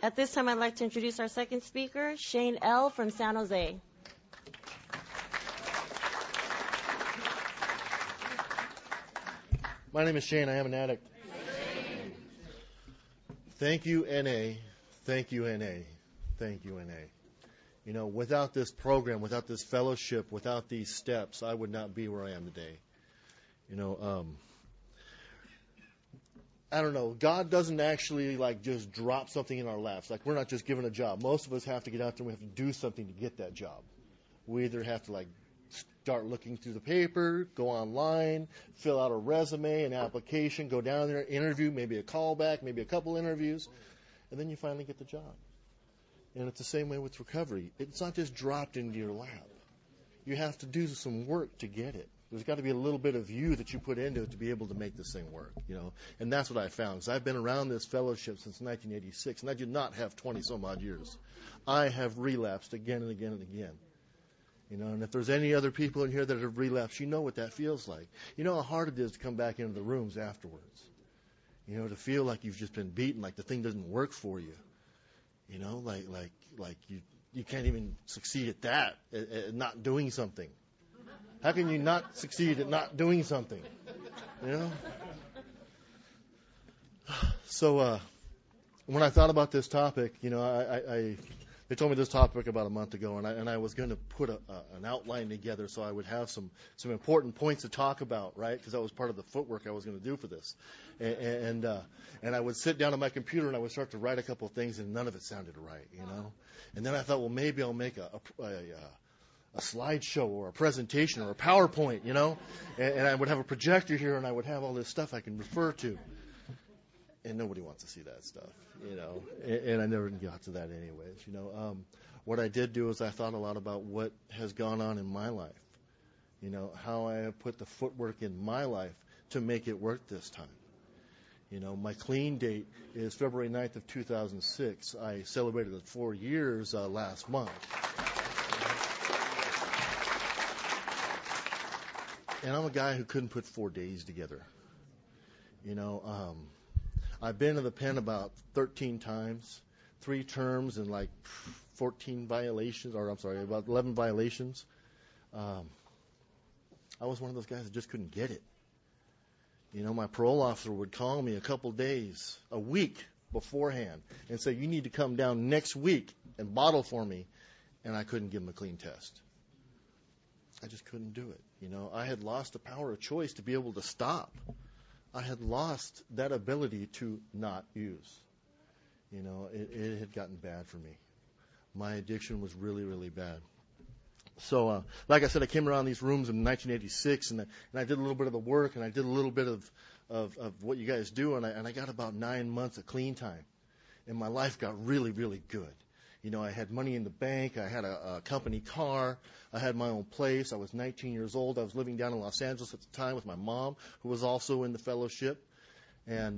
At this time, I'd like to introduce our second speaker, Shane L. from San Jose. My name is Shane. I am an addict. Thank you, NA. Thank you, NA. Thank you, NA. You know, without this program, without this fellowship, without these steps, I would not be where I am today. You know, I don't know. God doesn't actually just drop something in our laps. Like, we're not just given a job. Most of us have to get out there and we have to do something to get that job. We either have to start looking through the paper, go online, fill out a resume, an application, go down there, interview, maybe a callback, maybe a couple interviews, and then you finally get the job. And it's the same way with recovery. It's not just dropped into your lap. You have to do some work to get it. There's got to be a little bit of you that you put into it to be able to make this thing work, you know. And that's what I found, because I've been around this fellowship since 1986, and I did not have 20-some-odd years. I have relapsed again and again and again. You know, and if there's any other people in here that have relapsed, you know what that feels like. You know how hard it is to come back into the rooms afterwards. You know, to feel like you've just been beaten, like the thing doesn't work for you. You know, like you can't even succeed at that, at not doing something. How can you not succeed at not doing something? You know? So when I thought about this topic, you know, they told me this topic about a month ago, and I was going to put an outline together so I would have some important points to talk about, right? Because that was part of the footwork I was going to do for this. And I would sit down on my computer and I would start to write a couple of things, and none of it sounded right, you know. And then I thought, well, maybe I'll make a slideshow or a presentation or a PowerPoint, you know. And I would have a projector here, and I would have all this stuff I can refer to. And nobody wants to see that stuff, you know, and I never got to that anyways, you know. What I did do is I thought a lot about what has gone on in my life, you know, how I have put the footwork in my life to make it work this time. You know, my clean date is February 9th of 2006. I celebrated 4 years last month. And I'm a guy who couldn't put 4 days together, you know. I've been to the pen about 13 times, 3 terms and 14 violations, or I'm sorry, about 11 violations. I was one of those guys that just couldn't get it. You know, my parole officer would call me a week beforehand and say, you need to come down next week and bottle for me. And I couldn't give him a clean test. I just couldn't do it. You know, I had lost the power of choice to be able to stop. I had lost that ability to not use. You know, it had gotten bad for me. My addiction was really, really bad. So, like I said, I came around these rooms in 1986, and I did a little bit of the work, and I did a little bit of what you guys do, and I got about 9 months of clean time. And my life got really, really good. You know, I had money in the bank. I had a company car. I had my own place. I was 19 years old. I was living down in Los Angeles at the time with my mom, who was also in the fellowship. And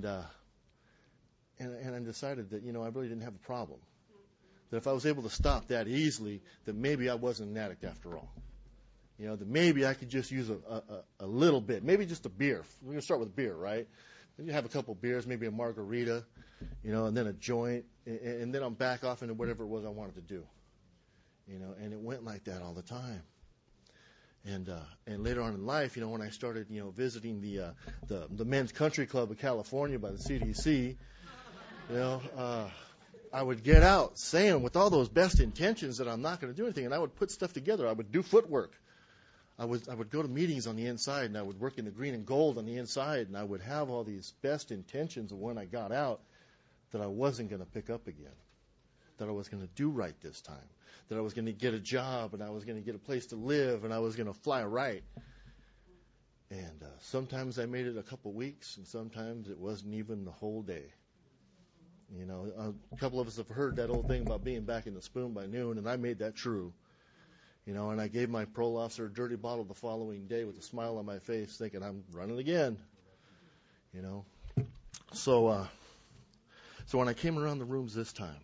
I decided that, you know, I really didn't have a problem. That if I was able to stop that easily, that maybe I wasn't an addict after all. You know, that maybe I could just use a little bit, maybe just a beer. We're going to start with beer, right? Then you have a couple beers, maybe a margarita, you know, and then a joint, and then I'm back off into whatever it was I wanted to do, you know, and it went like that all the time. And later on in life, you know, when I started, you know, visiting the Men's Country Club of California by the CDC, you know, I would get out saying with all those best intentions that I'm not going to do anything, and I would put stuff together. I would do footwork. I would go to meetings on the inside, and I would work in the green and gold on the inside, and I would have all these best intentions of when I got out that I wasn't going to pick up again, that I was going to do right this time, that I was going to get a job, and I was going to get a place to live, and I was going to fly right. And sometimes I made it a couple weeks, and sometimes it wasn't even the whole day. You know, a couple of us have heard that old thing about being back in the spoon by noon, and I made that true. You know, and I gave my parole officer a dirty bottle the following day with a smile on my face, thinking I'm running again. You know, so when I came around the rooms this time,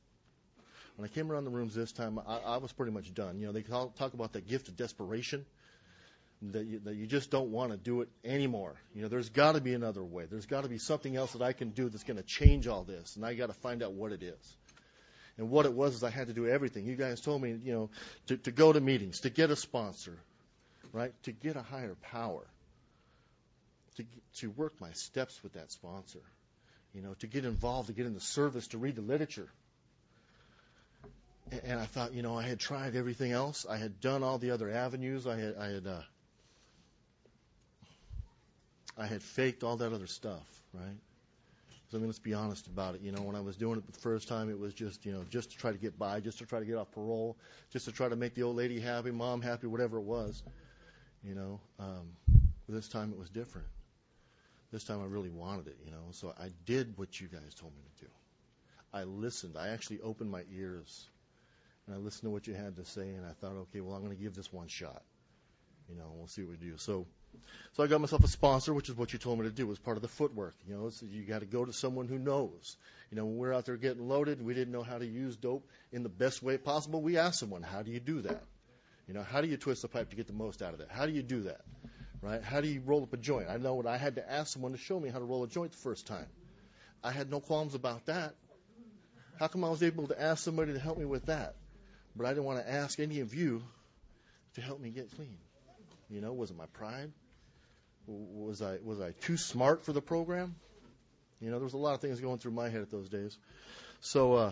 I was pretty much done. You know, they talk about that gift of desperation, that you just don't want to do it anymore. You know, there's got to be another way. There's got to be something else that I can do that's going to change all this, and I got to find out what it is. And what it was is I had to do everything. You guys told me, to go to meetings, to get a sponsor, right? To get a higher power, to work my steps with that sponsor, to get involved, to get in the service, to read the literature. And I thought, I had tried everything else. I had done all the other avenues. I had faked all that other stuff, right? So let's be honest about it. When I was doing it the first time, it was just to try to get by, just to try to get off parole, just to try to make the old lady happy, mom happy, whatever it was. This time it was different. This time I really wanted it, So I did what you guys told me to do. I listened. I actually opened my ears, and I listened to what you had to say, and I thought, okay, well, I'm going to give this one shot. We'll see what we do. So I got myself a sponsor, which is what you told me to do. It was part of the footwork. So you got to go to someone who knows. When we're out there getting loaded, we didn't know how to use dope in the best way possible. We asked someone, how do you do that? How do you twist the pipe to get the most out of it? How do you do that? Right? How do you roll up a joint? I know what I had to ask someone to show me how to roll a joint the first time. I had no qualms about that. How come I was able to ask somebody to help me with that? But I didn't want to ask any of you to help me get clean. Was it my pride? Was I too smart for the program? There was a lot of things going through my head at those days. So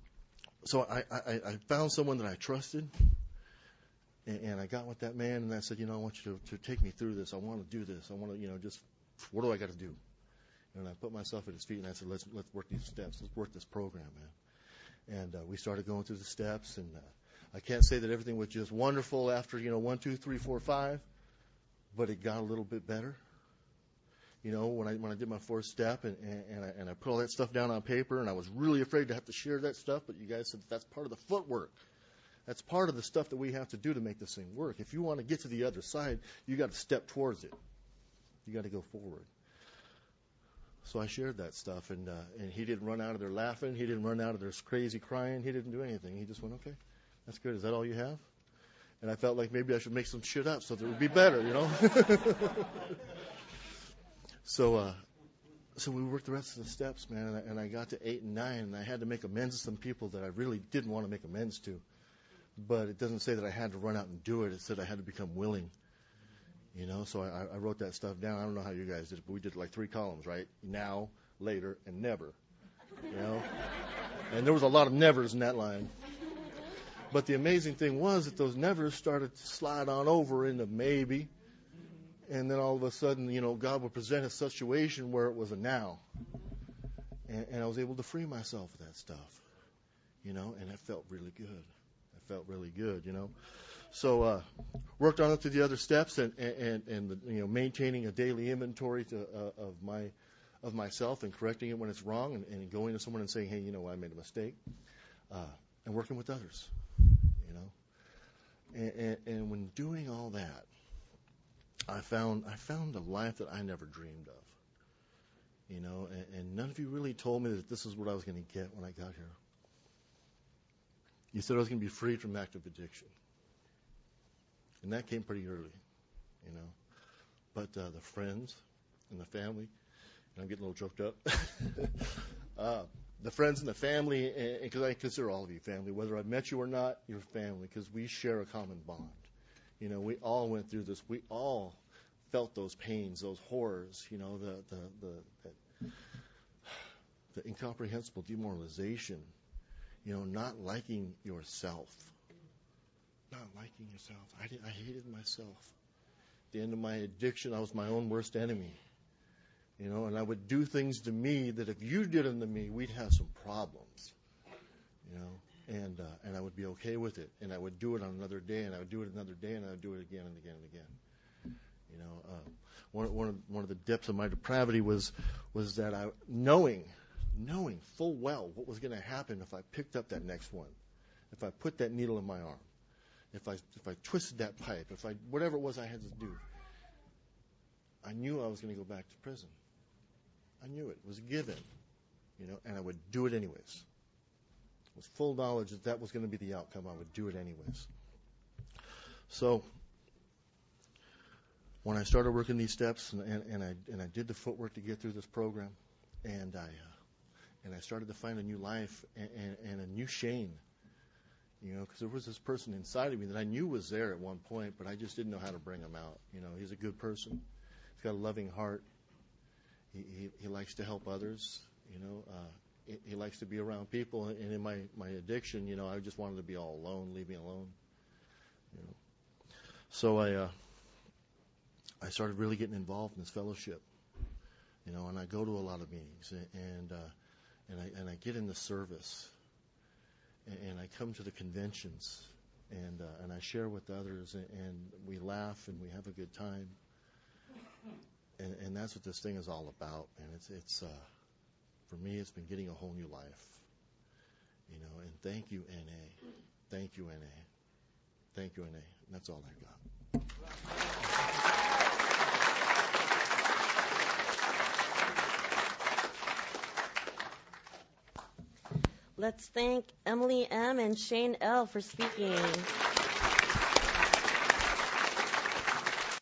I found someone that I trusted, and I got with that man, and I said, I want you to take me through this. I want to do this. I want to, just what do I got to do? And I put myself at his feet, and I said, let's work these steps. Let's work this program, man. And we started going through the steps, and I can't say that everything was just wonderful after 1, 2, 3, 4, 5, but it got a little bit better. When I did my fourth step and I put all that stuff down on paper, and I was really afraid to have to share that stuff, but you guys said that's part of the footwork. That's part of the stuff that we have to do to make this thing work. If you want to get to the other side, you got to step towards it. You got to go forward. So I shared that stuff, and he didn't run out of there laughing. He didn't run out of there crazy crying. He didn't do anything. He just went, okay, that's good. Is that all you have? And I felt like maybe I should make some shit up so that it would be better, So we worked the rest of the steps, man, and I got to 8 and 9, and I had to make amends to some people that I really didn't want to make amends to. But it doesn't say that I had to run out and do it. It said I had to become willing. So I wrote that stuff down. I don't know how you guys did it, but we did like 3 columns, right? Now, later, and never. And there was a lot of nevers in that line. But the amazing thing was that those nevers started to slide on over into maybe. And then all of a sudden, God would present a situation where it was a now. And I was able to free myself of that stuff. And it felt really good. It felt really good, So worked on it through the other steps and maintaining a daily inventory of myself and correcting it when it's wrong and going to someone and saying, hey, I made a mistake. And working with others, And when doing all that, I found a life that I never dreamed of. And none of you really told me that this is what I was going to get when I got here. You said I was going to be freed from active addiction. And that came pretty early, But the friends and the family, and I'm getting a little choked up. The friends and the family, because I consider all of you family, whether I've met you or not, you're family, because we share a common bond. We all went through this. We all felt those pains, those horrors, the incomprehensible demoralization, not liking yourself. Not liking yourself. I hated myself. At the end of my addiction, I was my own worst enemy. And I would do things to me that if you did them to me, we'd have some problems. And I would be okay with it. And I would do it on another day, and I would do it another day, and I would do it again and again and again. One of the depths of my depravity was that I knowing full well what was going to happen if I picked up that next one, if I put that needle in my arm, if I twisted that pipe, whatever it was I had to do, I knew I was going to go back to prison. I knew it. It was a given, and I would do it anyways. With full knowledge that was going to be the outcome, I would do it anyways. So when I started working these steps, and I did the footwork to get through this program, and And I started to find a new life and a new Shane, because there was this person inside of me that I knew was there at one point, but I just didn't know how to bring him out. He's a good person. He's got a loving heart. He likes to help others. He likes to be around people. And in my addiction, I just wanted to be all alone, leave me alone. So I started really getting involved in this fellowship. And I go to a lot of meetings, and I get in the service, and I come to the conventions, and I share with others, and we laugh and we have a good time, and that's what this thing is all about. And it's for me, it's been getting a whole new life, And thank you, NA. Thank you, NA. Thank you, NA. And that's all I got. Let's thank Emily M. and Shane L. for speaking.